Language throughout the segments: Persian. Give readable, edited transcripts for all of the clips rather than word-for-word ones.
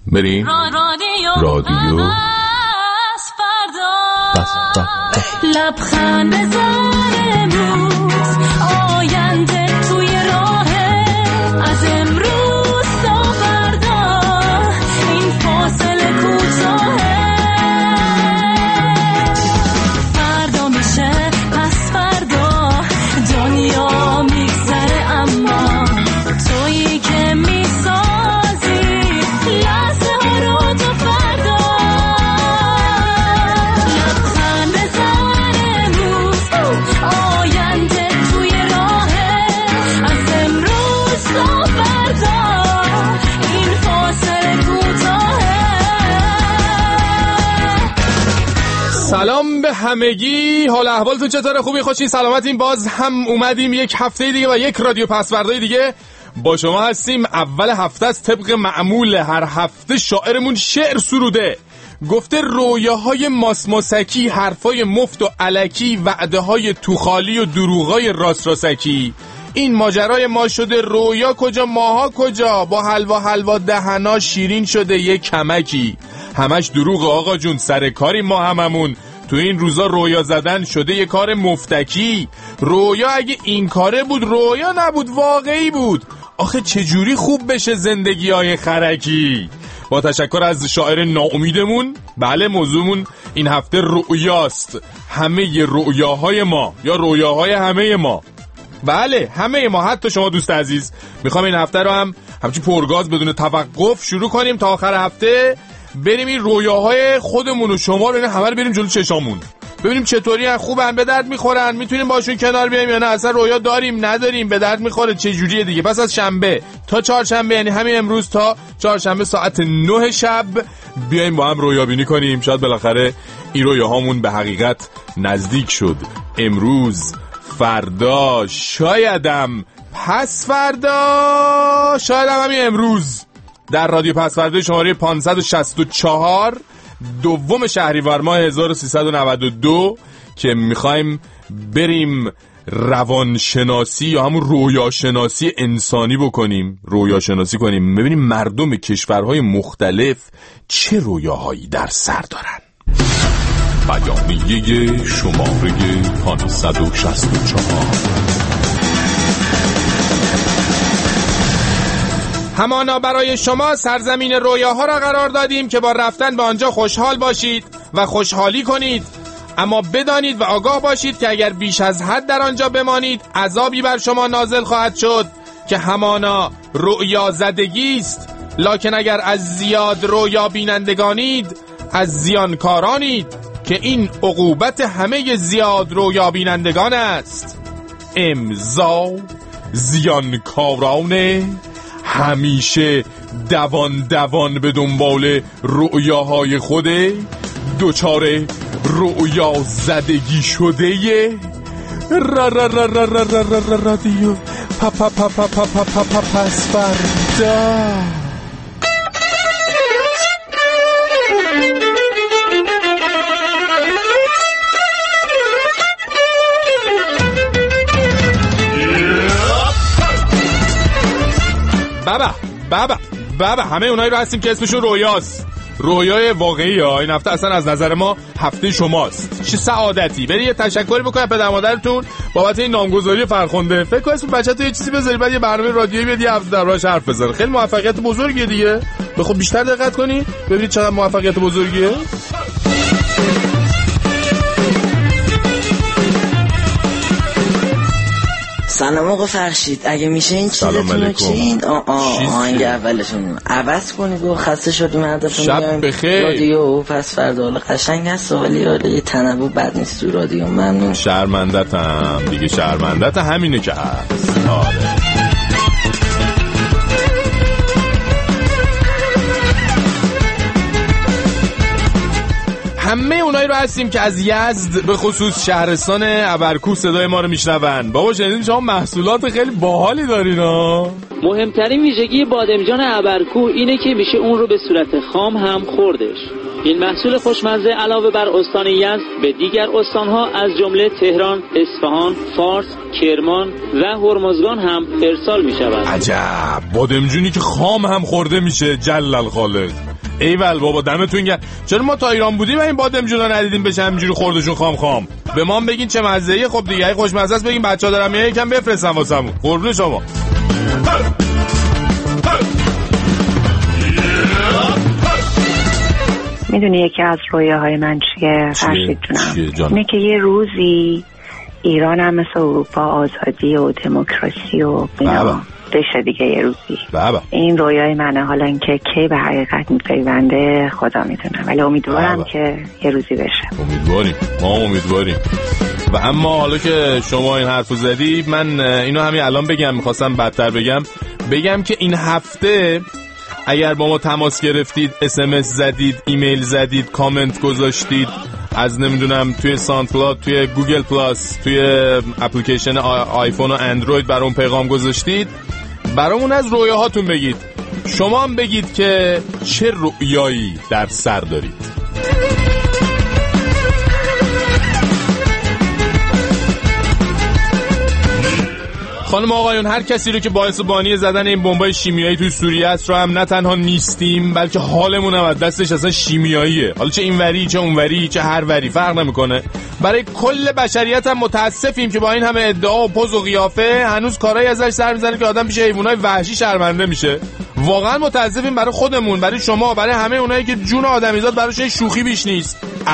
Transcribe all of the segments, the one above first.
بریم رادیو لبخند بزن امروز آینده توی راهه از امروز تا فردا این فاصله کوتاهه فردا میشه پس فردا دنیا میگذره اما تویی که میسازی لحظه ها رو تا فردا لبخند بزن امروز آینده توی راهه از امروز تا فردا این فاصله کوتاهه. سلام به همگی، حال احوالتون چطوره؟ خوبی؟ خوشی؟ سلامتین؟ باز هم اومدیم یک هفته دیگه و یک رادیو پسوردهای دیگه با شما هستیم. اول هفته است، طبق معمول هر هفته شاعرمون شعر سروده، گفته رویاهای ماسماسکی، حرفای مفت و الکی، وعده های توخالی و دروغای راستراسکی. این ماجرای ما شده رویا کجا ماها کجا، با حلوا دهنا شیرین شده یک کمکی. همش دروغ آقا جون، سر کاری ما هممون تو این روزا رویا زدن شده یه کار مفتکی. رویا اگه این کاره بود رویا نبود، واقعی بود. آخه چجوری خوب بشه زندگی های خرکی. با تشکر از شاعر ناامیدمون. بله، موضوعمون این هفته رویاست. همه رویاهای ما یا رویاهای همه ما. بله، همه ما، حتی شما دوست عزیز. میخوام این هفته رو هم همچین پرگاز بدون توقف شروع کنیم تا آخر هفته بریم این رویاهای خودمون و شما رو همه رو بریم جلو چشامون، ببینیم چطوری ان، خوبن، به درد میخورن، میتونیم باشون کنار بیایم یا نه، اصلا رویا داریم نداریم، به درد میخوره، چه جوریه دیگه. پس از شنبه تا چهارشنبه، یعنی همین امروز تا چهارشنبه ساعت 9 شب بیایم با هم رویا بینی کنیم. شاید بالاخره این رویاهامون به حقیقت نزدیک شد. امروز، فردا، شایدم پس فردا، شایدم همین امروز در رادیو پسورده شماره 564 دوم شهریور ماه 1392 که میخوایم بریم روانشناسی یا همون رویاشناسی انسانی بکنیم، رویاشناسی کنیم، ببینیم مردم کشورهای مختلف چه رویاهایی در سر دارن. بیانیه شماره 564. همانا برای شما سرزمین رویاها را قرار دادیم که با رفتن به آنجا خوشحال باشید و خوشحالی کنید، اما بدانید و آگاه باشید که اگر بیش از حد در آنجا بمانید عذابی بر شما نازل خواهد شد که همانا رؤیا زدگی است. لکن اگر از زیاد رویا بینندگانید از زیانکارانید که این عقوبت همه زیاد رویا بینندگان است. امضا زیانکاران همیشه دوان به دنبال رؤیاهای خوده، دچار رؤیا زدگی شده. رادیو پس فردا. بابا همه اونایی رو هستیم که اسمشون رویاست، رویای واقعی ها. این هفته اصلا از نظر ما هفته شماست. چه سعادتی. برید یه تشکری بکنید پدر مادرتون بابت این نامگذاری فرخنده. فکر کن اسم بچه‌تو یه چیزی بذاری، بعد یه برنامه رادیویی بیاد یه هفته دربارش حرف بزنه. خیلی موفقیت بزرگیه دیگه. بخوام بیشتر دقت کنی ببینید چقدر موفقیت بزرگیه. سلام آقا فرشید، اگه میشه این چیزتون رو چین آهنگ اولشون عوض کنید و خسته شدیم هدفون شب بخیر. رادیو پس فردا حالا قشنگ هست ولی حالا یه تنوع بد نیست تو رادیو. ممنون. شرمندتم دیگه، شرمندت همینه که هست. آره همه اونایی رو هستیم که از یزد به خصوص شهرستان ابرکوه صدای ما رو میشنون. بابا شنیدین شما محصولات خیلی باحالی دارین ها. مهمترین ویژگی بادمجان ابرکوه اینه که میشه اون رو به صورت خام هم خوردش. این محصول خوشمزه علاوه بر استان یزد به دیگر استانها از جمله تهران، اصفهان، فارس، کرمان و هرمزگان هم ارسال میشود. عجب، بادمجونی که خام هم خورده میشه. جلل خالق. ایول بابا دمتون گرم. چرا ما تا ایران بودیم این بادمجونا ندیدیم بشه همینجوری خوردشون خام. به ما هم بگین چه مزه‌ایه. خب دیگه خوشمزه است بگین بچه‌ها دارم یکم بفرستن واسمون. قربون شما. میدونی یکی از رویاهای من چیه فرشید جونم؟ اینه که یه روزی ایران هم مثل اروپا آزادی و دموکراسی و اینا بشه دیگه یه روزی. این رویای منه. حالا اینکه کی به حقیقت میپیونده خدا میدونه، ولی امیدوارم که یه روزی بشه. ما امیدواریم. و اما حالا که شما این حرفو زدی من اینو همین الان بگم، میخواستم بدتر بگم که این هفته اگر با ما تماس گرفتید، SMS زدید، ایمیل زدید، کامنت گذاشتید، از نمیدونم توی ساندکلاود، توی گوگل پلاس، توی اپلیکیشن آیفون و اندروید برام پیغام گذاشتید، برامون از رویاهاتون بگید. شما هم بگید که چه رویایی در سر دارید. خانم آقایون، هر کسی رو که باعث بانی زدن این بمبای شیمیایی توی سوریه است رو هم نه تنها نیستیم بلکه حالمون هم از دستش اصلا شیمیاییه. حالا چه اینوری چه اونوری چه هر وری فرق نمیکنه. برای کل بشریت هم متاسفیم که با این همه ادعا و پوز و قیافه هنوز کارایی ازش سر میزنه که آدم پیش حیوانای وحشی شرمنده میشه. واقعا متاسفیم برای خودمون، برای شما، برای همه اونایی که جون آدمیزاد براشون شوخی بیش نیست.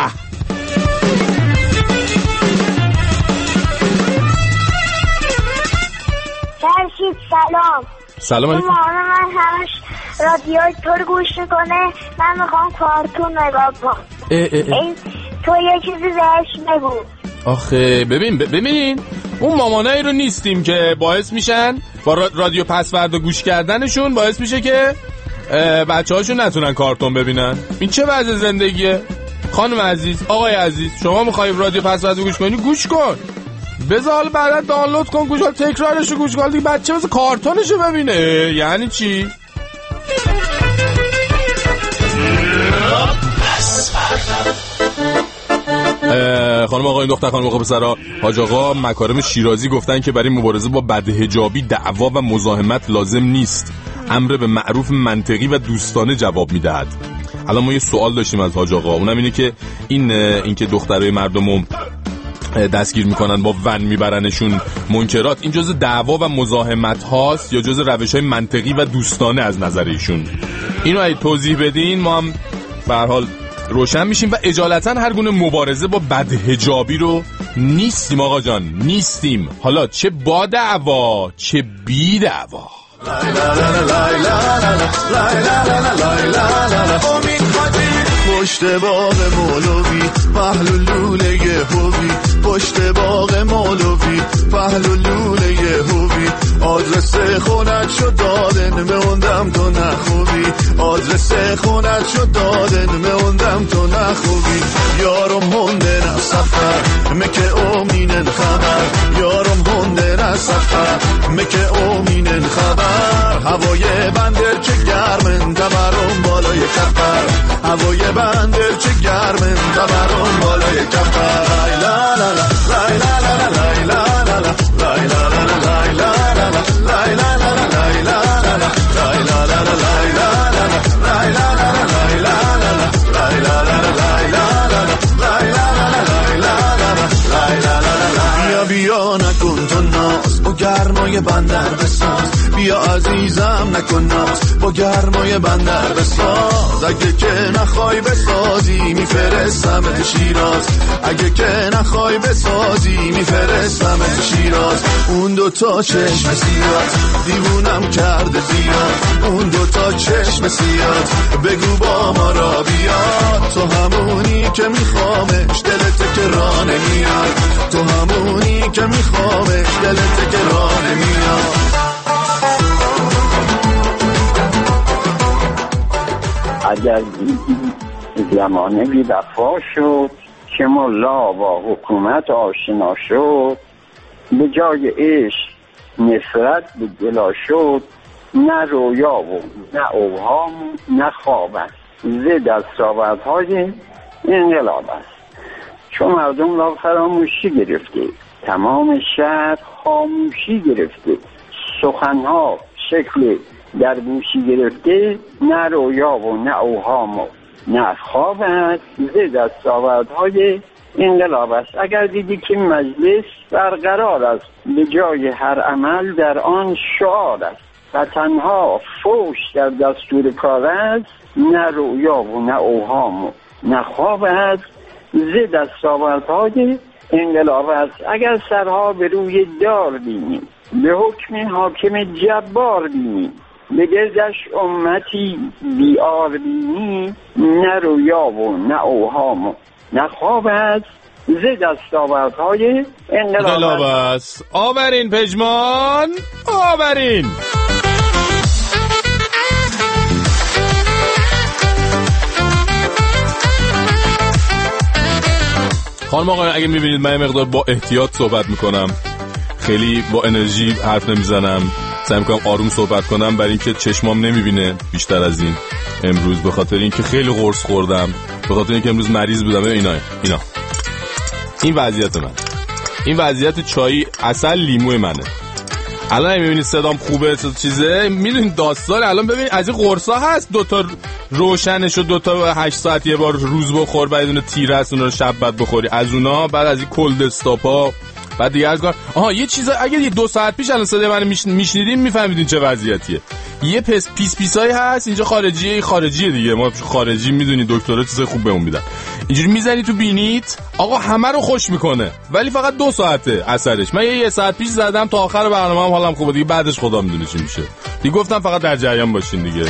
سلام علیکم. من همش رادیوی تو رو گوش میکنه، من میخوام کارتون نگاه کنم. تو یه چیزی بهش بگو. آخه ببینین اون مامانایی رو نیستیم که باعث میشن با رادیو پسورد گوش کردنشون باعث میشه که بچه هاشون نتونن کارتون ببینن. این چه وضع زندگیه؟ خانم عزیز، آقای عزیز، شما میخوایی رادیو پسورد گوش کنی گوش کن، بذار بعدا دانلود کن، گوش کن، تکرارشو گوش کن دیگه، بچه بذار کارتونشو ببینه. یعنی چی؟ خانم آقایون، دختر خانم آقا پسرا، حاج آقا مکارم شیرازی گفتن که برای مبارزه با بدحجابی دعوا و مزاحمت لازم نیست، امر به معروف منطقی و دوستانه جواب میدهد. الان ما یه سوال داشتیم از حاج آقا، اونم اینه که این که دخترای مردمو دستگیر میکنن با ون میبرنشون منکرات، این جزء دعوا و مزاحمت هاست یا جزء روش‌های منطقی و دوستانه از نظر ایشون؟ اینو اگه توضیح بدین ما هم به هر حال روشن میشیم و اجالتا هر گونه مبارزه با بدحجابی رو نیستیم آقا جان، نیستیم. حالا چه با دعوا چه بی دعوا. پشت باغ مولوی پهلو لوله هوی، پشت باغ مولوی پهلو لوله هوی، آدرس خونت شد دادن موندم تو نخوبی، آدرس خونت شد دادن موندم تو نخوبی، یارم هنده نه سفر مکه اومینن خبر، یارم هنده نه سفر مکه اومینن خبر، هوای بندر چه گرمن دمرم بالای کفر، هوای بندر چه گرمن دمرم بالای کفر، لا لا لا لا لا لا لا لا لا بیا نکن تو ناز با گرمای بندر بساز، بیا عزیزم نکن ناز با گرمای بندر بساز، اگه که نخوای بسازی میفرستم شیراز، اگه که نخوای بسازی میفرستم شیراز، اون دوتا چشم سیاد دیوونم کرده زیاد، اون دوتا چشم سیاد بگو با ما را بیاد، تو همونی که میخوامش دلت که راه نمیاد، تو همونی که میخوامش دلت که راه نمیاد. اگر زمانه بی وفا شد که ملا با حکومت آشنا شد، به جای عشق نفرت به دلا شد، نه رویا و نه اوهام نه خواب است، ضد از دستاوردهای انقلاب است، چون مردم را فراموشی گرفته، تمام شهر خاموشی گرفته، سخنها شکل در گوشی گرفته، نه رویا و نه اوهام و نه خواب است، ز دستاوردهای انقلاب است. اگر دیدی که مجلس برقرار است، به جای هر عمل در آن شعار است و تنها فوش در دستور کار است، نه رویا و نه اوهام و نه خواب است، ز دستاوردهای انقلاب است. اگر سرها به روی دار بینیم، به حکم حاکم جبار بینیم، به گردش امتی بیار بینیم، نه رویا و نه اوهام و نه خواب است، ز دستاوردهای انقلاب است. آورین پژمان، آورین. خانم آقایان، اگه میبینید من مقدار با احتیاط صحبت میکنم، خیلی با انرژی حرف نمیزنم، سعی میکنم آروم صحبت کنم، برای اینکه چشمام نمیبینه بیشتر از این امروز، به خاطر اینکه خیلی قرص خوردم، به خاطر اینکه امروز مریض بودم. اینا این وضعیت من، این وضعیت چای عسل لیمو منه. الان میبینید صدام خوبه، چیزه، میدونید داستان. الان ببینید از این قرصا هست، دوتا روشنش و دوتا 8 ساعت یه بار روز بخور، بعد اون تیره است اون رو شب بعد بخوری، از اونا، بعد از این کلد استاپا، بعد دیگه از کار. یه چیزا اگه 2 ساعت پیش الان صدای منو میشنیدین میفهمیدین چه وضعیتیه. یه پیسایی هست اینجا، خارجیه دیگه، ما خارجی میدونی دکترا چیز خوب بهمون میدن، اینجوری میزنی تو بینیت، آقا همه رو خوش میکنه، ولی فقط 2 ساعته اثرش. من یه ساعت پیش زدم تا آخر برنامه‌ام حالم خوبه دیگه، بعدش خدا میدونه چی میشه دیگه. گفتم فقط در جریان باشین دیگه.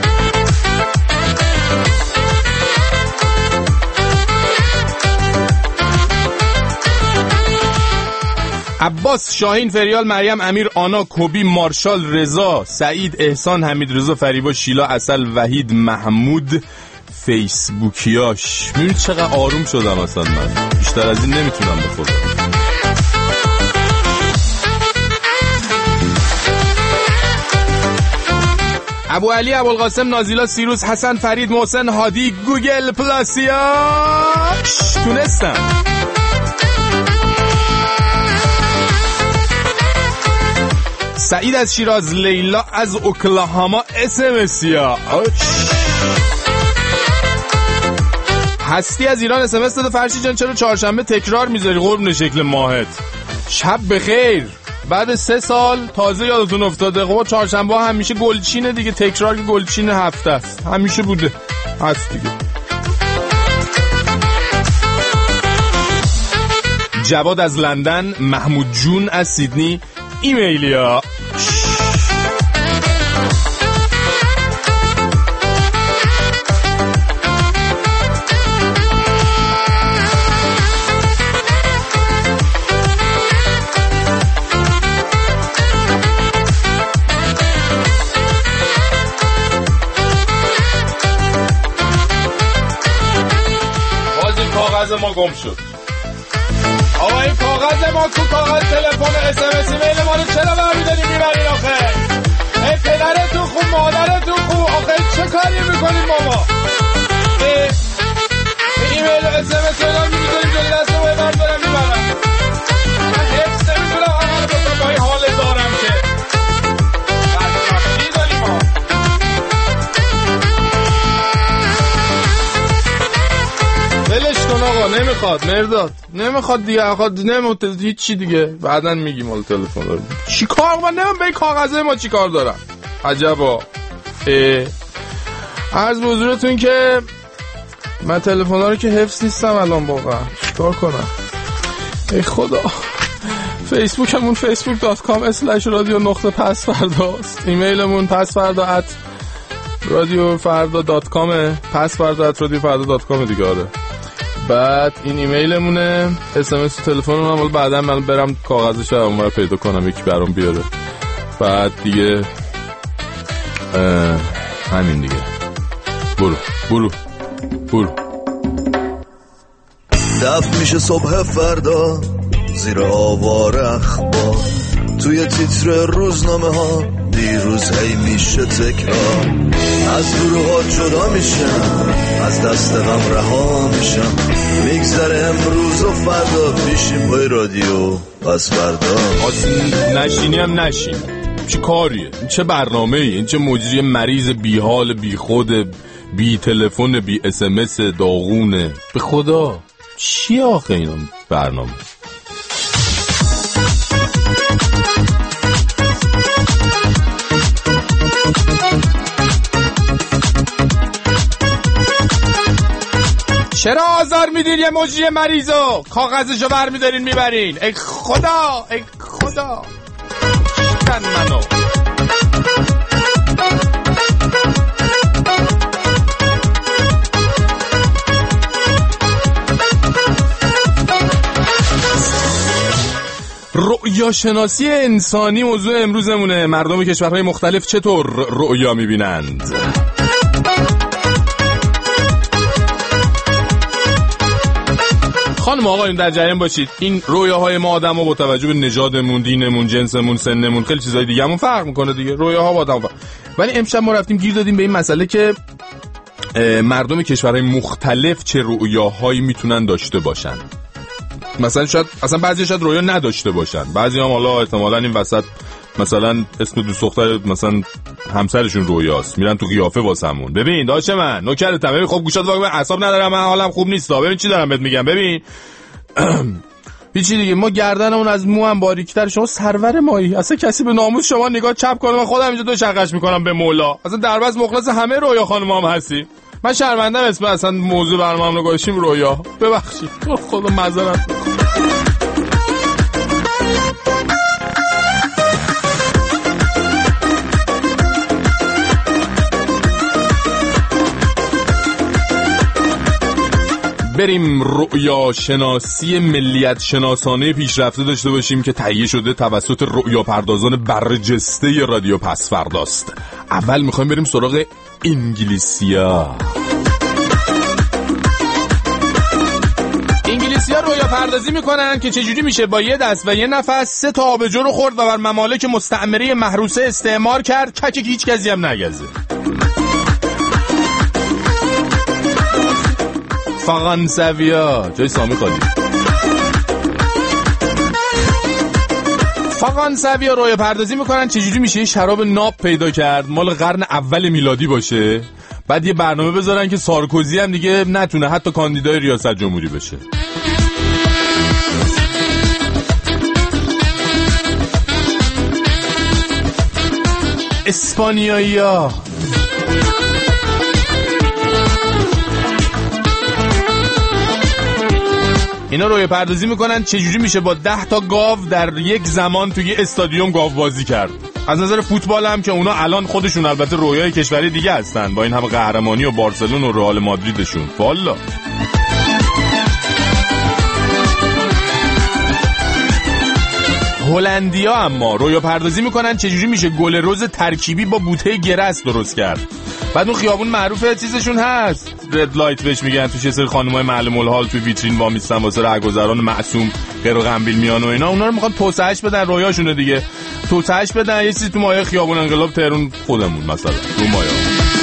عباس، شاهین، فریال، مریم، امیر، آنا، کوبی، مارشال، رضا، سعید، احسان، حمید رضا، فریبا، شیلا، عسل، وحید، محمود، فیسبوکیاش. میبینید چقدر آروم شدم اصلا، من بیشتر از این نمیتونم به خودم. ابو علی، ابوالقاسم، نازیلا، سیروس، حسن، فرید، محسن، هادی، گوگل پلاسیاش. تونستم. سعید از شیراز، لیلا از اوکلاهاما، اسمسیا. هستی از ایران اسمس داده، فرشی جان چرا چهارشنبه تکرار میذاری قربون شکل ماهت؟ شب بخیر. بعد 3 سال تازه یادتون افتاده. خب چهارشنبه همیشه گلچینه دیگه، تکرار که گلچین هفته است، همیشه بوده، هست دیگه. جواد از لندن، محمود جون از سیدنی، ایمیلیا. ما گم شد. آقا این کاغذ ما کو؟ کاغذ تلفن SMS ایمیل ما رو چرا برمی‌داریم میبرین آخه؟ ای پدرتون خوب، مادرتون خوب، آخه چه کاری میکنید ماما؟ ایمیل و SMS اینا رو می‌ذاریم جلوی دست ما بردارم میبرم. من حفظ نمی‌تونم همه رو بکنم با این حال دارم که بدبختی داریم ما. ولش کن آقا، نمیخواد مرداد، نمیخواد دیگه، آقا نمیخواد هیچی دیگه، بعدن میگیم حالا تلفن دارم چی کار، من نمیم به این کاغذه ما چی کار دارم. عجبا. عرض به حضورتون که من تلفن ها رو که حفظ نیستم الان، واقعا چی کار کنم ای خدا. فیسبوکمون facebook.com/radio_pasfardaست، ایمیلمون pasfarda@radiofarda.com، pasfarda@radiofarda.com دیگه. آره بعد این ایمیلمونه، SMS و تلفنمون هم، حالا بعدا من برم کاغذش رو اونور پیدا کنم یکی برام بیاره. بعد دیگه همین دیگه. برو دفع میشه صبح فردا زیر آوار اخبار، توی تیتر روزنامه ها دیروز هی میشه تکرار، از گروه ها جدا میشم، از دست غم رها میشم، میگذره امروز و فردا پیشیم پای رادیو پس فردا. نشینی هم نشین، چه کاریه؟ چه برنامه‌ای؟ این چه مجری مریض بی حال بی خود بی تلفن بی SMS داغونه؟ به خدا چی آخه اینا برنامه؟ چرا آزار میدین یه مجری مریضو؟ کاغذشو برمیدارین میبرین. ای خدا ای خدا شدن منو. رؤیا شناسی انسانی موضوع امروزمونه. مردم کشورهای مختلف چطور رؤیا میبینند؟ خانم آقایون در جریان باشید، این رویاهای ما آدم‌ها با توجه به نژادمون، دینمون، جنسمون، سنمون، خیلی چیزای دیگه همون فرق میکنه دیگه. رویاها با آدم‌ها. ولی امشب ما رفتیم گیر دادیم به این مسئله که مردم کشورهای مختلف چه رویاهایی میتونن داشته باشن. مثلا شاید اصلا بعضی شاید رویا نداشته باشن، بعضی هم حالا احتمالاً این وسط مثلا اسم دوست دختر مثلا همسرشون رویاست، میرن تو قیافه واسمون. ببین داشه من نوکرتم، ببین خب گوشات واقعا اعصاب ندارم، من حالم خوب نیست. ببین چی دارم بهت میگم. ببین هیچی دیگه، ما گردنمون از مو هم باریک‌تر، شما سرور مایی، اصلا کسی به ناموس شما نگاه چپ کنه من خودم اینجا دو شقش میکنم به مولا. اصلا درباز مخلص همه رویا خانمام هستی. من شرمندم اسم اصلا موضوع برنامه‌ام رو گذاشتیم رویا. ببخشید خدا معذرت. بریم رؤیا شناسی ملیت شناسانه پیشرفته داشته باشیم که تهیه شده توسط رؤیا پردازان برجسته رادیو پسفرداست. اول میخوایم بریم سراغ انگلیسیا. انگلیسیا رویا پردازی میکنن که چجوری میشه با یه دست و یه نفس 3 تا آبجو رو خورد و بر ممالک مستعمره محروسه استعمار کرد، کچک هیچ کسی هم نگزه. فرانسویا جای سامی خالی. فرانسویا رویا پردازی میکنن چجوری میشه شراب ناب پیدا کرد، مال قرن اول میلادی باشه، بعد یه برنامه بذارن که سارکوزی هم دیگه نتونه حتی کاندیدای ریاست جمهوری بشه. اسپانیایی‌ها اینا روی پردازی میکنن چجوری میشه با 10 تا گاو در یک زمان توی استادیوم گاو بازی کرد. از نظر فوتبال هم که اونا الان خودشون البته رویای کشوری دیگه هستن با این همه قهرمانی و بارسلون و رئال مادریدشون. والا هلندیا اما رویا پردازی میکنن چجوری میشه گل رز ترکیبی با بوته گرس درست کرد. بعد اون خیابون معروفه چیزشون هست، رد لایت بهش میگن، توش یه سری خانمای معلم الحال تو ویترین وامیستن واسه رهگذران معصوم غیر و غنبیل میان و اینا. اونا رو میخوان توسعهش بدن، رویاشونه دیگه، توسعهش بدن یه چیزی تو مایه خیابون انقلاب تهران خودمون مثلا رو مایه.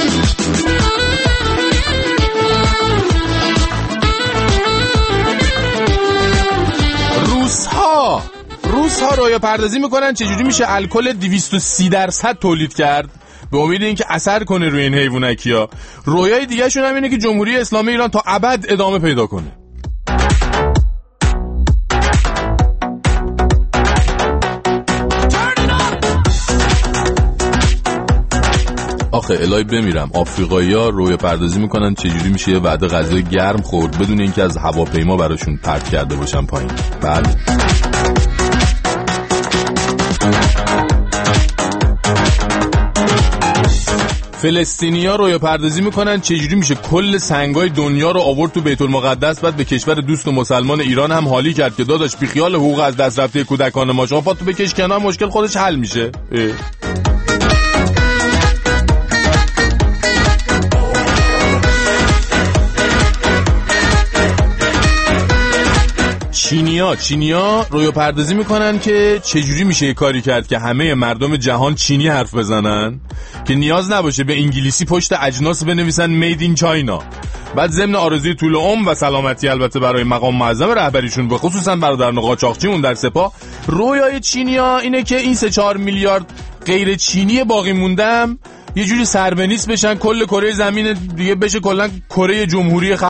روس‌ها رویا پردازی میکنن چجوری میشه الکل 230% تولید کرد به امید اینکه اثر کنه روی این حیوانکیا. رویای دیگه شون هم اینه که جمهوری اسلامی ایران تا ابد ادامه پیدا کنه. آخه الهی بمیرم، آفریقایی‌ها رویا پردازی میکنن چجوری میشه یه وعده غذای گرم خورد بدون اینکه از هواپیما براشون پرت کرده باشن پایین. بله فلسطینی‌ها رویا پردازی میکنن چجوری میشه کل سنگای دنیا رو آورد تو بیت المقدس، بعد به کشور دوست و مسلمان ایران هم حالی کرد که داداش بی خیال حقوق از دست رفته کودکان ما، شما پاتو بکش کنار مشکل خودش حل میشه. چینیا رویا پردازی میکنن که چجوری میشه یه کاری کرد که همه مردم جهان چینی حرف بزنن که نیاز نباشه به انگلیسی پشت اجناس بنویسن مید این چاینا. بعد ضمن آرزوی طول عمر و سلامتی البته برای مقام معظم رهبریشون به خصوصا برادران قاچاقچیمون در سپاه، رویای چینیا اینه که این 3-4 میلیارد غیر چینی باقی موندم یه جوری سربنیس بشن، کل کره زمین دیگه بشه کلا کره جمهوری